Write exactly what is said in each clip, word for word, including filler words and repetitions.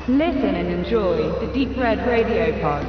Listen and enjoy the Deep Red Radio Pod.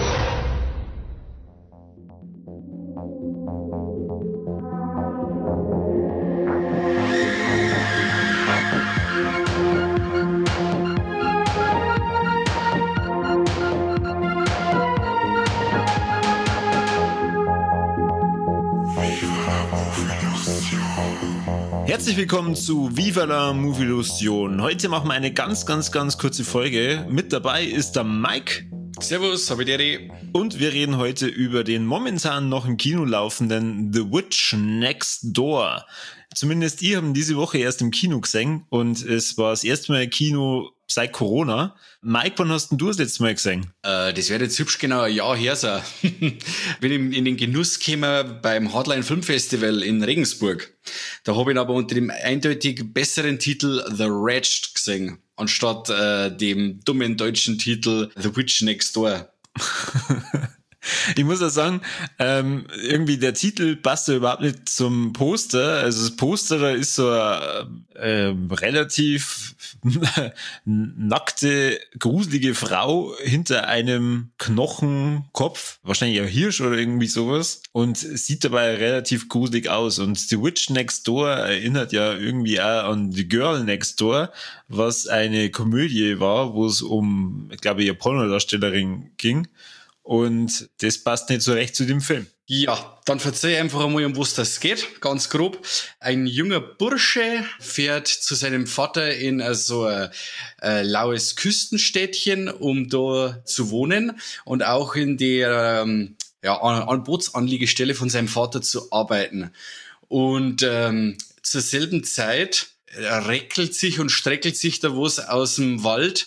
Herzlich willkommen zu Viva la Movilusion. Heute machen wir eine ganz, ganz, ganz kurze Folge. Mit dabei ist der Mike. Servus, habe ich dir. Und wir reden heute über den momentan noch im Kino laufenden The Witch Next Door. Zumindest ich habe diese Woche erst im Kino gesehen und es war das erste Mal Kino seit Corona. Mike, wann hast denn du das letzte Mal gesehen? Äh, das wird jetzt hübsch genau ein Jahr her sein. Bin in, in den Genuss gekommen beim Hardline Filmfestival in Regensburg. Da habe ich aber unter dem eindeutig besseren Titel The Wretched gesehen, anstatt äh, dem dummen deutschen Titel The Witch Next Door. Ich muss auch sagen, ähm, irgendwie der Titel passt ja überhaupt nicht zum Poster. Also das Poster, da ist so eine äh, relativ nackte, gruselige Frau hinter einem Knochenkopf, wahrscheinlich ein Hirsch oder irgendwie sowas, und sieht dabei relativ gruselig aus. Und The Witch Next Door erinnert ja irgendwie auch an The Girl Next Door, was eine Komödie war, wo es um, ich glaube, eine Pornodarstellerin ging. Und das passt nicht so recht zu dem Film. Ja, dann verzeih einfach einmal, um was das geht, ganz grob. Ein junger Bursche fährt zu seinem Vater in so ein äh, laues Küstenstädtchen, um da zu wohnen und auch in der ähm, ja, An- An- Bootsanliegestelle von seinem Vater zu arbeiten. Und ähm, zur selben Zeit reckelt sich und streckelt sich da was aus dem Wald,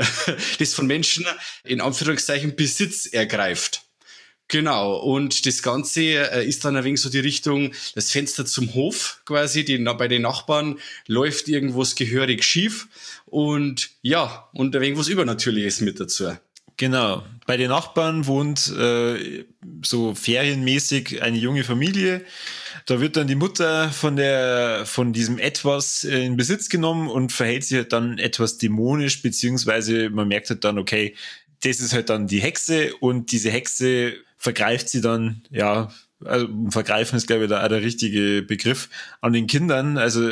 das von Menschen in Anführungszeichen Besitz ergreift. Genau, und das Ganze äh, ist dann ein wenig so die Richtung, das Fenster zum Hof quasi, die, bei den Nachbarn läuft irgendwas gehörig schief und ja, und ein wenig was Übernatürliches mit dazu. Genau, bei den Nachbarn wohnt äh, so ferienmäßig eine junge Familie. Da wird dann die Mutter von der von diesem Etwas in Besitz genommen und verhält sich halt dann etwas dämonisch, beziehungsweise man merkt halt dann, okay, das ist halt dann die Hexe und diese Hexe vergreift sie dann, ja, also vergreifen ist, glaube ich, da auch der richtige Begriff, an den Kindern. Also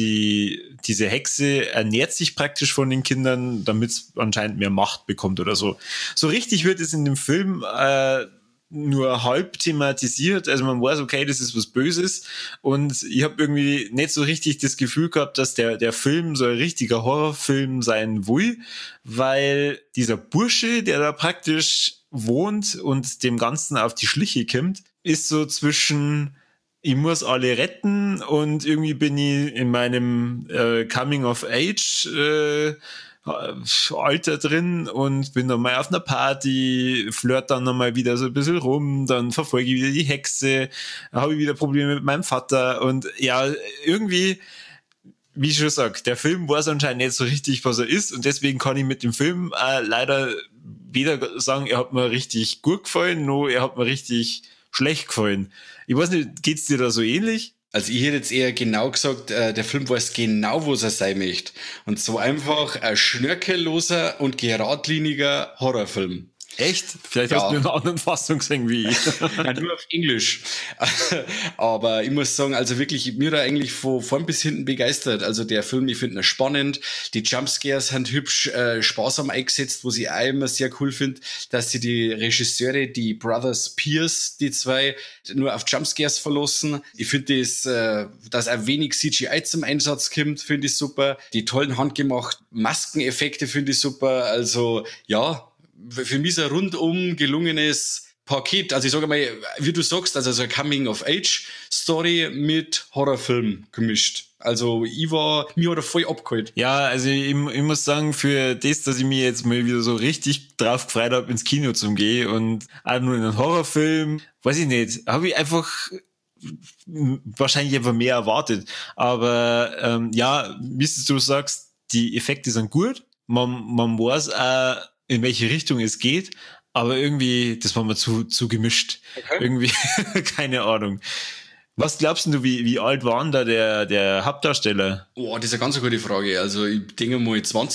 die diese Hexe ernährt sich praktisch von den Kindern, damit es anscheinend mehr Macht bekommt oder so. So richtig wird es in dem Film äh, nur halb thematisiert. Also man weiß, okay, das ist was Böses. Und ich habe irgendwie nicht so richtig das Gefühl gehabt, dass der der Film so ein richtiger Horrorfilm sein will, weil dieser Bursche, der da praktisch wohnt und dem Ganzen auf die Schliche kommt, ist so zwischen ich muss alle retten und irgendwie bin ich in meinem äh, Coming-of-Age äh, Alter drin und bin dann mal auf einer Party, flirt dann nochmal wieder so ein bisschen rum, dann verfolge ich wieder die Hexe, habe ich wieder Probleme mit meinem Vater und ja, irgendwie, wie ich schon sag, der Film weiß anscheinend nicht so richtig, was er ist und deswegen kann ich mit dem Film äh, leider weder sagen, er hat mir richtig gut gefallen, noch er hat mir richtig schlecht gefallen. Ich weiß nicht, geht's dir da so ähnlich? Also ich hätte jetzt eher genau gesagt, äh, der Film weiß genau, was er sein möchte. Und so einfach ein schnörkelloser und geradliniger Horrorfilm. Echt? Vielleicht Ja. hast du eine andere Fassung gesehen wie ich. Ja, nur auf Englisch. Aber ich muss sagen, also wirklich, mir da eigentlich von vorn bis hinten begeistert. Also der Film, ich finde ihn spannend. Die Jumpscares sind hübsch, äh, sparsam eingesetzt, was ich auch immer sehr cool finde, dass sie die Regisseure, die Brothers Pierce, die zwei, nur auf Jumpscares verlassen. Ich finde das, äh, dass auch wenig C G I zum Einsatz kommt, finde ich super. Die tollen handgemachten Maskeneffekte finde ich super. Also ja, für mich ist ein rundum gelungenes Paket. Also ich sage mal, wie du sagst, also so eine Coming-of-Age-Story mit Horrorfilm gemischt. Also ich war, mir hat er voll abgeholt. Ja, also ich, ich muss sagen, für das, dass ich mich jetzt mal wieder so richtig drauf gefreut habe, ins Kino zu gehen und auch nur in einen Horrorfilm, weiß ich nicht, habe ich einfach wahrscheinlich einfach mehr erwartet. Aber ähm, ja, wie du sagst, die Effekte sind gut. Man, man weiß auch, in welche Richtung es geht, aber irgendwie, das war mir zu, zu gemischt. Okay. Irgendwie, keine Ahnung. Was glaubst du, wie, wie alt war denn da der, der Hauptdarsteller? Oh, das ist eine ganz gute Frage. Also ich denke mal zwanzig.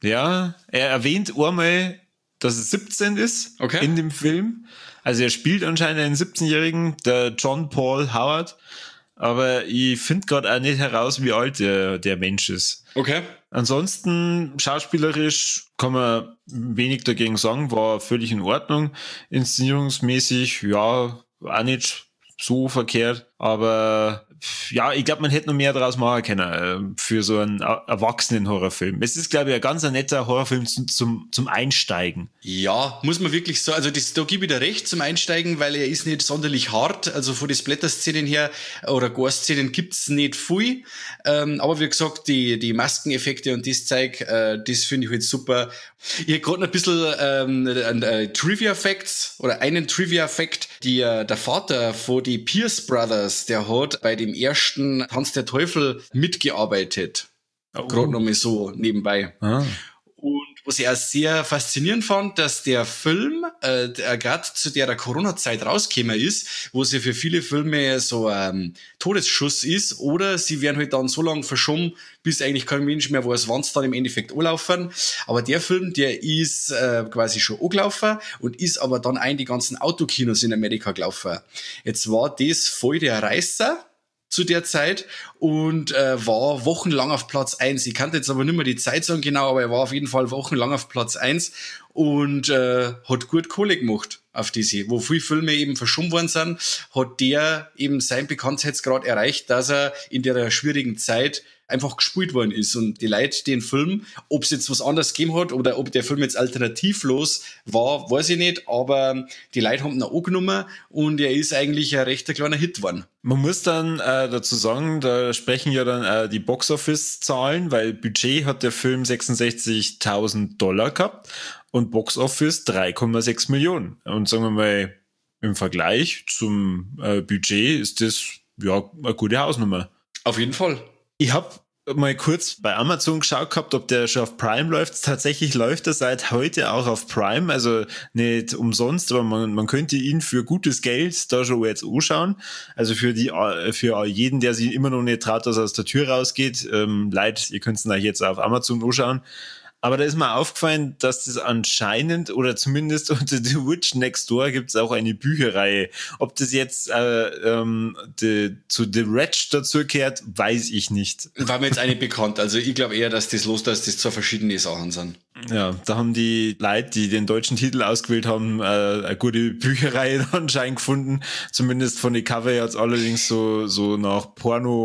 Ja, er erwähnt einmal, dass es siebzehn ist Okay. in dem Film. Also er spielt anscheinend einen siebzehnjährigen, der John Paul Howard. Aber ich finde gerade auch nicht heraus, wie alt der, der Mensch ist. Okay. Ansonsten, schauspielerisch kann man wenig dagegen sagen, war völlig in Ordnung. Inszenierungsmäßig, ja, auch nicht so verkehrt. Aber ja, ich glaube, man hätte noch mehr draus machen können für so einen erwachsenen Horrorfilm. Es ist, glaube ich, ein ganz netter Horrorfilm zum, zum, zum Einsteigen. Ja, muss man wirklich so, also das, da gebe ich dir recht zum Einsteigen, weil er ist nicht sonderlich hart, also von den Splatter-Szenen her oder Gore-Szenen gibt's nicht viel, ähm, aber wie gesagt, die, die Maskeneffekte und das Zeug, äh, das finde ich halt super. Ich habe gerade ein bisschen ähm, äh, Trivia-Facts oder einen Trivia-Fact, die äh, der Vater von die Pierce Brothers, der hat bei dem ersten Tanz der Teufel mitgearbeitet. Oh. Gerade noch mal so nebenbei. Ah. Und was ich auch sehr faszinierend fand, dass der Film äh, gerade zu der Corona-Zeit rausgekommen ist, wo es ja für viele Filme so ein ähm, Todesschuss ist, oder sie werden halt dann so lange verschoben, bis eigentlich kein Mensch mehr weiß, wann es dann im Endeffekt anlaufen. Aber der Film, der ist äh, quasi schon angelaufen und ist aber dann ein die ganzen Autokinos in Amerika gelaufen. Jetzt war das voll der Reißer zu der Zeit und äh, war wochenlang auf Platz eins. Ich kannte jetzt aber nicht mehr die Zeit sagen genau, aber er war auf jeden Fall wochenlang auf Platz eins und äh, hat gut Kohle gemacht auf diese. Wo viele Filme eben verschoben worden sind, hat der eben seinen Bekanntheitsgrad erreicht, dass er in der schwierigen Zeit einfach gespielt worden ist. Und die Leute den Film, ob es jetzt was anderes gegeben hat oder ob der Film jetzt alternativlos war, weiß ich nicht, aber die Leute haben ihn auch angenommen und er ist eigentlich ein recht kleiner Hit geworden. Man muss dann äh, dazu sagen, da sprechen ja dann äh, die Box-Office-Zahlen, weil Budget hat der Film sechsundsechzigtausend Dollar gehabt und Box-Office drei Komma sechs Millionen. Und sagen wir mal, im Vergleich zum äh, Budget ist das ja eine gute Hausnummer. Auf jeden Fall. Ich habe mal kurz bei Amazon geschaut gehabt, ob der schon auf Prime läuft. Tatsächlich läuft er seit heute auch auf Prime, also nicht umsonst, aber man, man könnte ihn für gutes Geld da schon jetzt anschauen. Also für die für jeden, der sich immer noch nicht traut, dass er aus der Tür rausgeht, ähm, leid, ihr könnt es euch jetzt auf Amazon anschauen. Aber da ist mir aufgefallen, dass das anscheinend, oder zumindest unter The Witch Next Door gibt es auch eine Bücherreihe. Ob das jetzt äh, ähm, die, zu The Wretch dazu gehört, weiß ich nicht. War mir jetzt eine bekannt. Also ich glaube eher, dass das los, dass das zwei verschiedene Sachen sind. Ja, da haben die Leute, die den deutschen Titel ausgewählt haben, äh, eine gute Bücherreihe anscheinend gefunden. Zumindest von den Cover hat es allerdings so, so nach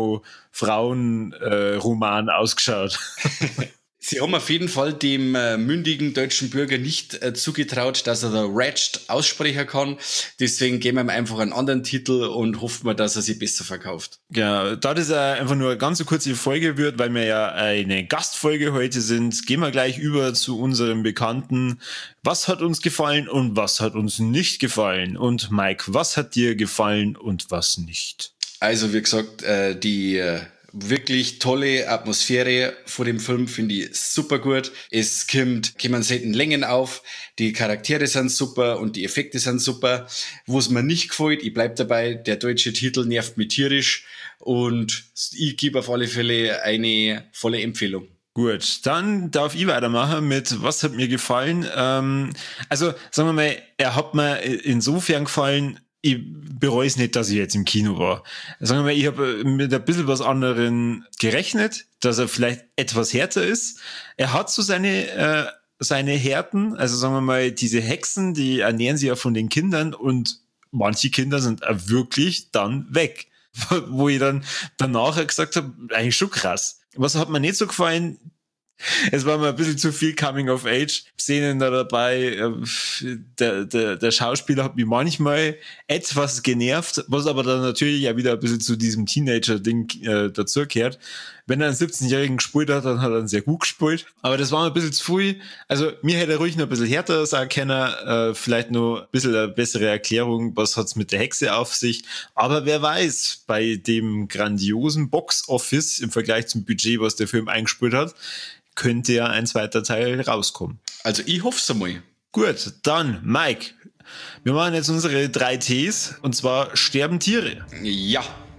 Porno-Frauen-Roman äh, ausgeschaut. Sie haben auf jeden Fall dem äh, mündigen deutschen Bürger nicht äh, zugetraut, dass er The Wretched aussprechen kann. Deswegen geben wir ihm einfach einen anderen Titel und hoffen wir, dass er sich besser verkauft. Ja, da das einfach nur eine ganz kurze Folge wird, weil wir ja eine Gastfolge heute sind, gehen wir gleich über zu unserem Bekannten. Was hat uns gefallen und was hat uns nicht gefallen? Und Mike, was hat dir gefallen und was nicht? Also wie gesagt, äh, die... Äh, wirklich tolle Atmosphäre vor dem Film, finde ich super gut. Es kommt, kommen selten Längen auf, die Charaktere sind super und die Effekte sind super. Wo es mir nicht gefällt, ich bleib dabei, der deutsche Titel nervt mich tierisch und ich gebe auf alle Fälle eine volle Empfehlung. Gut, dann darf ich weitermachen mit was hat mir gefallen. Ähm, also sagen wir mal, er hat mir insofern gefallen, ich bereue es nicht, dass ich jetzt im Kino war. Sagen wir mal, ich habe mit ein bisschen was anderem gerechnet, dass er vielleicht etwas härter ist. Er hat so seine äh, seine Härten, also sagen wir mal, diese Hexen, die ernähren sich ja von den Kindern und manche Kinder sind auch wirklich dann weg. Wo ich dann danach gesagt habe, eigentlich schon krass. Was hat mir nicht so gefallen? Es war mal ein bisschen zu viel Coming-of-Age-Szenen da dabei. Der, der, der Schauspieler hat mich manchmal etwas genervt, was aber dann natürlich ja wieder ein bisschen zu diesem Teenager-Ding äh, dazugehört. Wenn er einen siebzehnjährigen gespielt hat, dann hat er ihn sehr gut gespielt. Aber das war ein bisschen zu viel. Also mir hätte er ruhig noch ein bisschen härter sagen können. Äh, vielleicht noch ein bisschen eine bessere Erklärung, was hat's mit der Hexe auf sich. Aber wer weiß, bei dem grandiosen Box-Office im Vergleich zum Budget, was der Film eingespielt hat, könnte ja ein zweiter Teil rauskommen. Also ich hoffe es einmal. Gut, dann Mike. Wir machen jetzt unsere drei Ts und zwar sterben Tiere. Ja.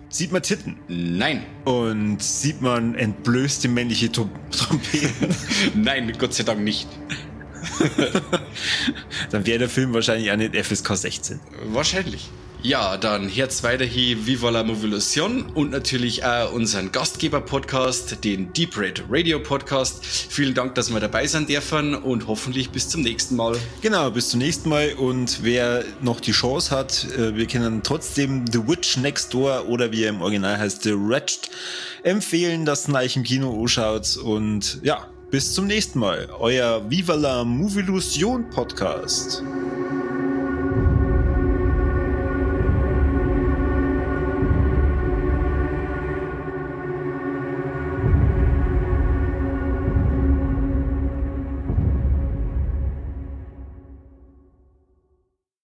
Sieht man Titten? Nein. Und sieht man entblößte männliche Trom- Trompeten? Nein, Gott sei Dank nicht. Dann wäre der Film wahrscheinlich auch nicht F S K sechzehn. Wahrscheinlich. Ja, dann herz weiter hier Viva la Movilusion und natürlich auch unseren Gastgeber-Podcast, den Deep Red Radio Podcast. Vielen Dank, dass wir dabei sein dürfen und hoffentlich bis zum nächsten Mal. Genau, bis zum nächsten Mal. Und wer noch die Chance hat, wir können trotzdem The Witch Next Door oder wie er im Original heißt, The Wretched, empfehlen, dass ihr euch im Kino anschaut. Und ja, bis zum nächsten Mal. Euer Viva la Movilusion Podcast.